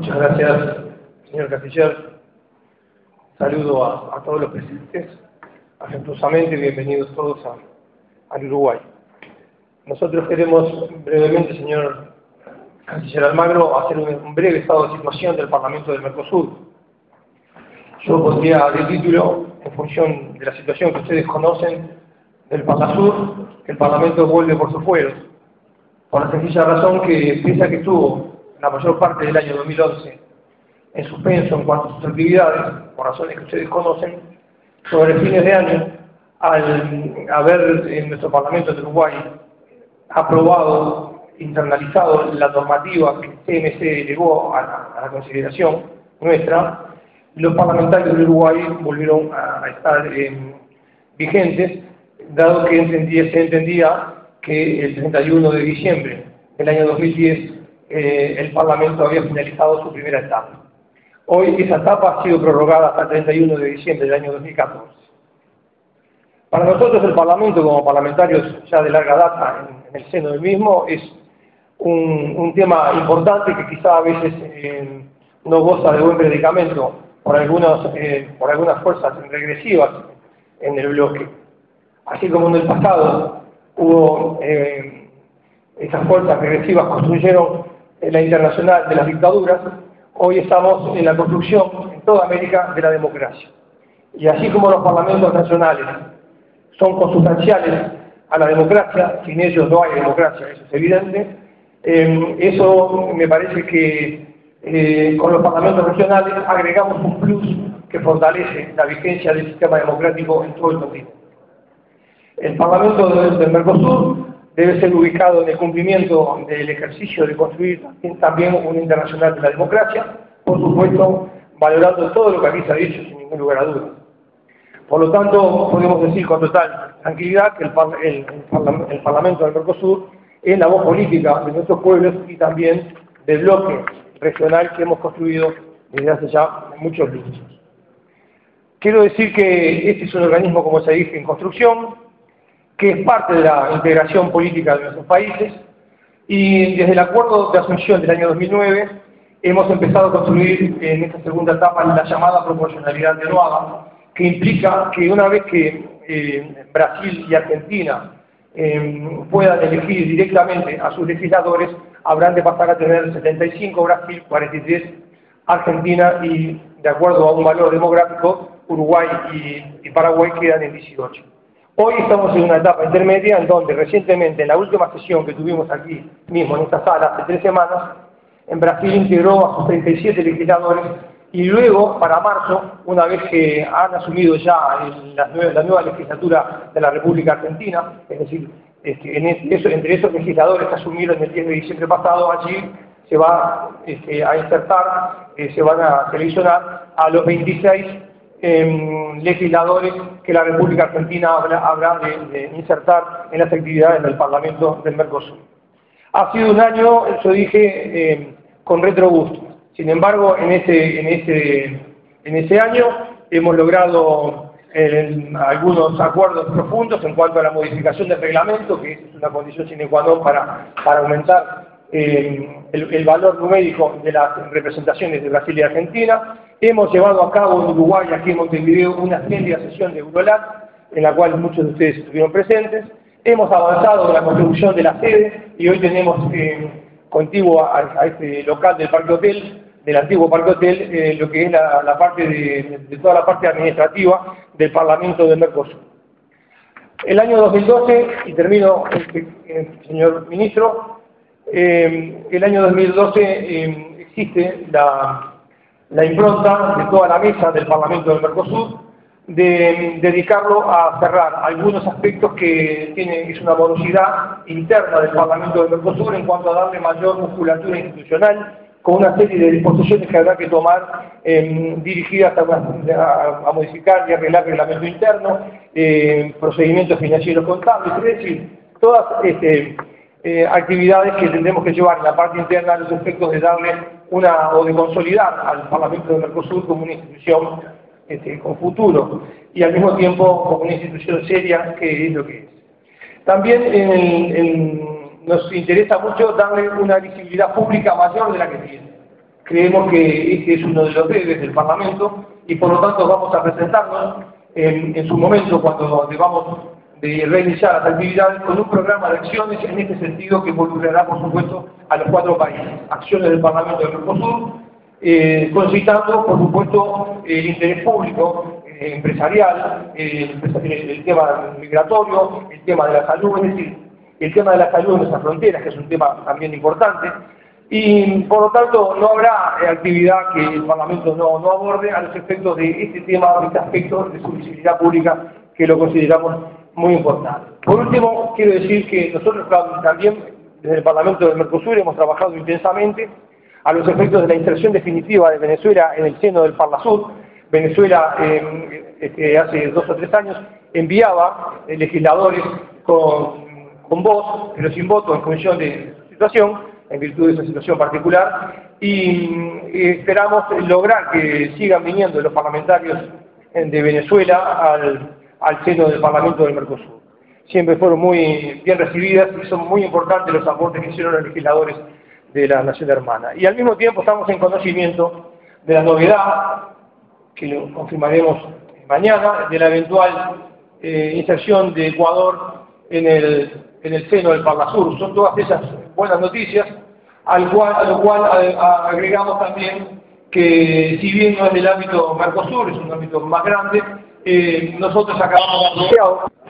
Muchas gracias, señor Canciller. Saludo a todos los presentes. Afectuosamente, bienvenidos todos al Uruguay. Nosotros queremos brevemente, señor Canciller Almagro, hacer un breve estado de situación del Parlamento del Mercosur. Yo pondría de título, en función de la situación que ustedes conocen del Parlasur, que el Parlamento vuelve por sus fueros, por la sencilla razón que, pese a que estuvo la mayor parte del año 2011 en suspenso en cuanto a sus actividades, por razones que ustedes conocen, sobre fines de año, al haber en nuestro Parlamento de Uruguay aprobado, internalizado la normativa que CMC elevó a la consideración nuestra, los parlamentarios de Uruguay volvieron a estar vigentes, dado que se entendía que el 31 de diciembre del año 2010 el Parlamento había finalizado su primera etapa. Hoy esa etapa ha sido prorrogada hasta el 31 de diciembre del año 2014. Para nosotros el Parlamento, como parlamentarios ya de larga data en el seno del mismo, es un tema importante que quizá a veces no goza de buen predicamento por algunas fuerzas regresivas en el bloque. Así como en el pasado hubo esas fuerzas regresivas construyeron la internacional de las dictaduras, hoy estamos en la construcción en toda América de la democracia. Y así como los parlamentos nacionales son consustanciales a la democracia, sin ellos no hay democracia, eso es evidente, eso me parece que con los parlamentos regionales agregamos un plus que fortalece la vigencia del sistema democrático en todo el continente. El Parlamento del Mercosur debe ser ubicado en el cumplimiento del ejercicio de construir también una internacional de la democracia, por supuesto, valorando todo lo que aquí se ha dicho sin ningún lugar a dudas. Por lo tanto, podemos decir con total tranquilidad que el Parlamento del Mercosur es la voz política de nuestros pueblos y también del bloque regional que hemos construido desde hace ya muchos años. Quiero decir que este es un organismo, como se dice, en construcción, que es parte de la integración política de nuestros países, y desde el acuerdo de asunción del año 2009 hemos empezado a construir en esta segunda etapa la llamada proporcionalidad atenuada, que implica que una vez que Brasil y Argentina puedan elegir directamente a sus legisladores, habrán de pasar a tener 75 Brasil, 43 Argentina y, de acuerdo a un valor demográfico, Uruguay y Paraguay quedan en 18. Hoy estamos en una etapa intermedia en donde recientemente, en la última sesión que tuvimos aquí mismo en esta sala, hace 3 semanas, en Brasil integró a sus 37 legisladores y luego, para marzo, una vez que han asumido ya la nueva legislatura de la República Argentina, es decir, entre esos legisladores que asumieron el 10 de diciembre pasado, allí se va a insertar, se van a seleccionar a los 26 legisladores que la República Argentina habrá de insertar en las actividades del Parlamento del Mercosur. Ha sido un año, yo dije, con retrogusto. Sin embargo, en ese año hemos logrado algunos acuerdos profundos en cuanto a la modificación del reglamento, que es una condición sine qua non para aumentar el valor numérico de las representaciones de Brasil y Argentina. Hemos llevado a cabo en Uruguay, aquí en Montevideo, una espléndida sesión de Eurolat, en la cual muchos de ustedes estuvieron presentes. Hemos avanzado en la construcción de la sede y hoy tenemos contiguo a este local del Parque Hotel, del antiguo Parque Hotel, lo que es la parte de toda la parte administrativa del Parlamento del Mercosur. El año 2012, y termino, señor ministro, el año 2012 existe la impronta de toda la mesa del Parlamento del Mercosur de dedicarlo a cerrar algunos aspectos que es una morosidad interna del Parlamento del Mercosur en cuanto a darle mayor musculatura institucional, con una serie de disposiciones que habrá que tomar dirigidas a modificar y arreglar reglamento interno, procedimientos financieros contables, es decir, todas actividades que tendremos que llevar en la parte interna a los efectos de darle o de consolidar al Parlamento del Mercosur como una institución con futuro y al mismo tiempo como una institución seria, que es lo que es. También nos interesa mucho darle una visibilidad pública mayor de la que tiene. Creemos que este es uno de los deberes del Parlamento y por lo tanto vamos a presentarnos en su momento cuando debamos de reiniciar las actividades con un programa de acciones en este sentido que involucrará por supuesto a los 4 países. Acciones del Parlamento del Mercosur, concitando por supuesto el interés público, empresarial, el tema migratorio, el tema de la salud, es decir, el tema de la salud en nuestras fronteras, que es un tema también importante, y por lo tanto no habrá actividad que el Parlamento no aborde a los efectos de este tema, de este aspecto de su visibilidad pública, que lo consideramos muy importante. Por último, quiero decir que nosotros también desde el Parlamento del Mercosur hemos trabajado intensamente a los efectos de la inserción definitiva de Venezuela en el seno del Parlasur. Venezuela hace 2 o 3 años enviaba legisladores con voz, pero sin voto en función de su situación, en virtud de esa situación particular, y esperamos lograr que sigan viniendo los parlamentarios de Venezuela al seno del Parlamento del Mercosur. Siempre fueron muy bien recibidas y son muy importantes los aportes que hicieron los legisladores de la nación hermana. Y al mismo tiempo estamos en conocimiento de la novedad, que lo confirmaremos mañana, de la eventual inserción de Ecuador en el seno del Parlasur. Son todas esas buenas noticias, a lo cual agregamos también que si bien no es del ámbito Mercosur, es un ámbito más grande, nosotros acabamos de anunciar